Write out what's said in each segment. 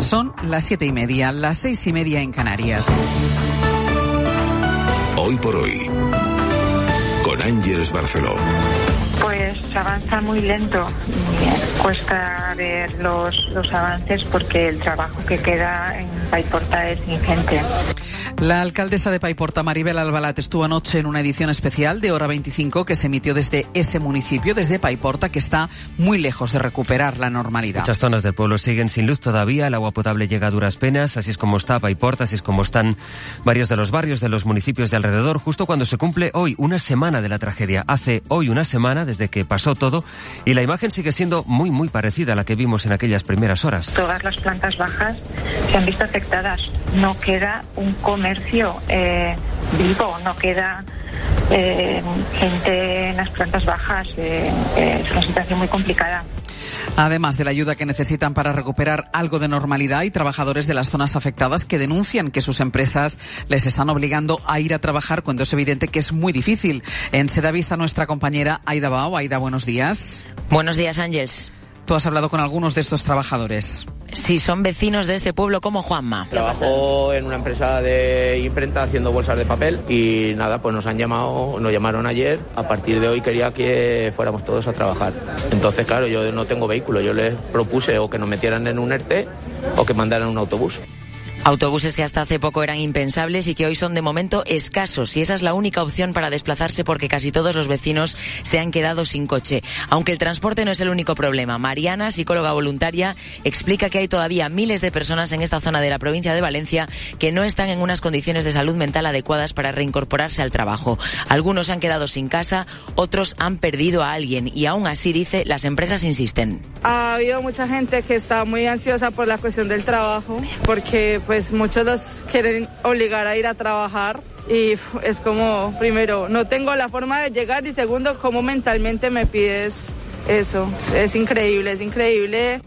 Son las 7:30, las 6:30 en Canarias. Hoy por hoy, con Ángeles Barceló. Pues avanza muy lento. Cuesta ver los avances porque el trabajo que queda en Paiporta es ingente. La alcaldesa de Paiporta, Maribel Albalat, estuvo anoche en una edición especial de Hora 25 que se emitió desde ese municipio, desde Paiporta, que está muy lejos de recuperar la normalidad. Muchas zonas del pueblo siguen sin luz todavía, el agua potable llega a duras penas, así es como está Paiporta, así es como están varios de los barrios de los municipios de alrededor, justo cuando se cumple hoy una semana de la tragedia. Hace hoy una semana desde que pasó todo y la imagen sigue siendo muy, muy parecida a la que vimos en aquellas primeras horas. Todas las plantas bajas se han visto afectadas. No queda un comercio vivo, no queda gente en las plantas bajas. Es una situación muy complicada. Además de la ayuda que necesitan para recuperar algo de normalidad, hay trabajadores de las zonas afectadas que denuncian que sus empresas les están obligando a ir a trabajar cuando es evidente que es muy difícil. En Sedaví está nuestra compañera Aida Bao. Aida, buenos días. Buenos días, Ángeles. Tú has hablado con algunos de estos trabajadores. Sí, son vecinos de este pueblo como Juanma. Trabajo en una empresa de imprenta haciendo bolsas de papel y nada, pues nos llamaron ayer. A partir de hoy quería que fuéramos todos a trabajar. Entonces, claro, yo no tengo vehículo. Yo les propuse o que nos metieran en un ERTE o que mandaran un autobús. Autobuses que hasta hace poco eran impensables y que hoy son de momento escasos, y esa es la única opción para desplazarse porque casi todos los vecinos se han quedado sin coche. Aunque el transporte no es el único problema. Mariana, psicóloga voluntaria, explica que hay todavía miles de personas en esta zona de la provincia de Valencia que no están en unas condiciones de salud mental adecuadas para reincorporarse al trabajo. Algunos se han quedado sin casa, otros han perdido a alguien y aún así, dice, las empresas insisten. Ha habido mucha gente que está muy ansiosa por la cuestión del trabajo porque pues muchos los quieren obligar a ir a trabajar y es como, primero, no tengo la forma de llegar y segundo, ¿cómo mentalmente me pides eso? Es increíble, es increíble.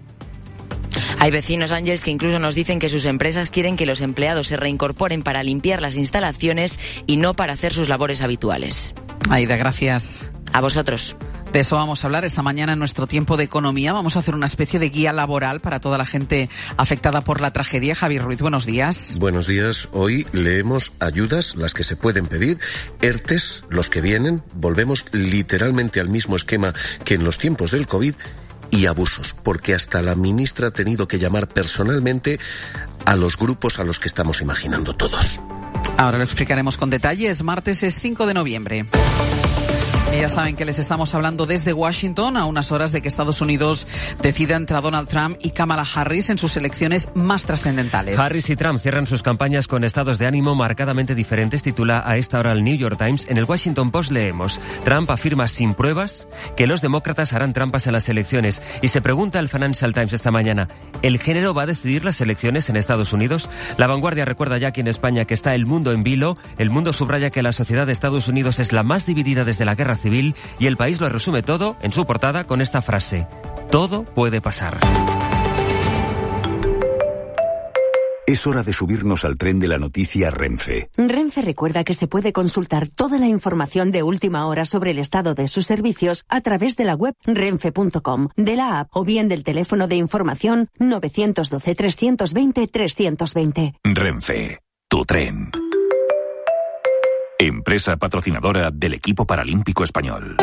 Hay vecinos, Ángeles, que incluso nos dicen que sus empresas quieren que los empleados se reincorporen para limpiar las instalaciones y no para hacer sus labores habituales. Aida, gracias. A vosotros. De eso vamos a hablar esta mañana en nuestro tiempo de economía. Vamos a hacer una especie de guía laboral para toda la gente afectada por la tragedia. Javier Ruiz, buenos días. Buenos días. Hoy leemos ayudas, las que se pueden pedir, ERTES, los que vienen. Volvemos literalmente al mismo esquema que en los tiempos del COVID. Y abusos, porque hasta la ministra ha tenido que llamar personalmente a los grupos a los que estamos imaginando todos. Ahora lo explicaremos con detalle. Es martes, es 5 de noviembre. Y ya saben que les estamos hablando desde Washington, a unas horas de que Estados Unidos decida entre Donald Trump y Kamala Harris en sus elecciones más trascendentales. Harris y Trump cierran sus campañas con estados de ánimo marcadamente diferentes, titula a esta hora el New York Times. En el Washington Post leemos: Trump afirma sin pruebas que los demócratas harán trampas en las elecciones. Y se pregunta el Financial Times esta mañana: ¿el género va a decidir las elecciones en Estados Unidos? La Vanguardia recuerda ya aquí en España que está el mundo en vilo. El Mundo subraya que la sociedad de Estados Unidos es la más dividida desde la Guerra Civil, y El País lo resume todo en su portada con esta frase: todo puede pasar. Es hora de subirnos al tren de la noticia Renfe. Renfe recuerda que se puede consultar toda la información de última hora sobre el estado de sus servicios a través de la web renfe.com, de la app o bien del teléfono de información 912 320 320. Renfe, tu tren. Empresa patrocinadora del equipo paralímpico español.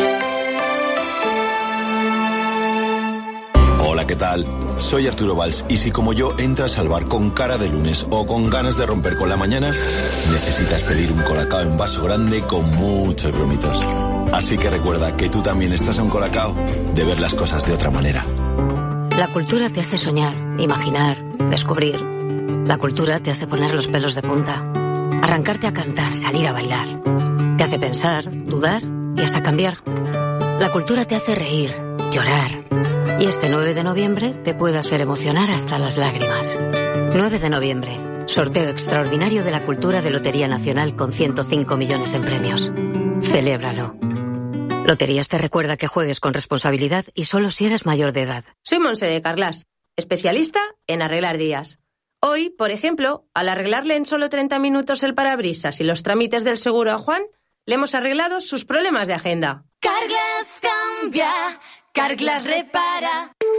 Hola, ¿qué tal? Soy Arturo Valls y si como yo entras al bar con cara de lunes o con ganas de romper con la mañana, necesitas pedir un colacao en vaso grande con muchos grumitos. Así que recuerda que tú también estás a un colacao de ver las cosas de otra manera. La cultura te hace soñar, imaginar, descubrir. La cultura te hace poner los pelos de punta, arrancarte a cantar, salir a bailar. Te hace pensar, dudar y hasta cambiar. La cultura te hace reír, llorar. Y este 9 de noviembre te puede hacer emocionar hasta las lágrimas. 9 de noviembre, sorteo extraordinario de la cultura de Lotería Nacional con 105 millones en premios. Celébralo. Loterías te recuerda que juegues con responsabilidad y solo si eres mayor de edad. Soy Monse de Carlas, especialista en arreglar días. Hoy, por ejemplo, al arreglarle en solo 30 minutos el parabrisas y los trámites del seguro a Juan, le hemos arreglado sus problemas de agenda. Carglass cambia, Carglass repara.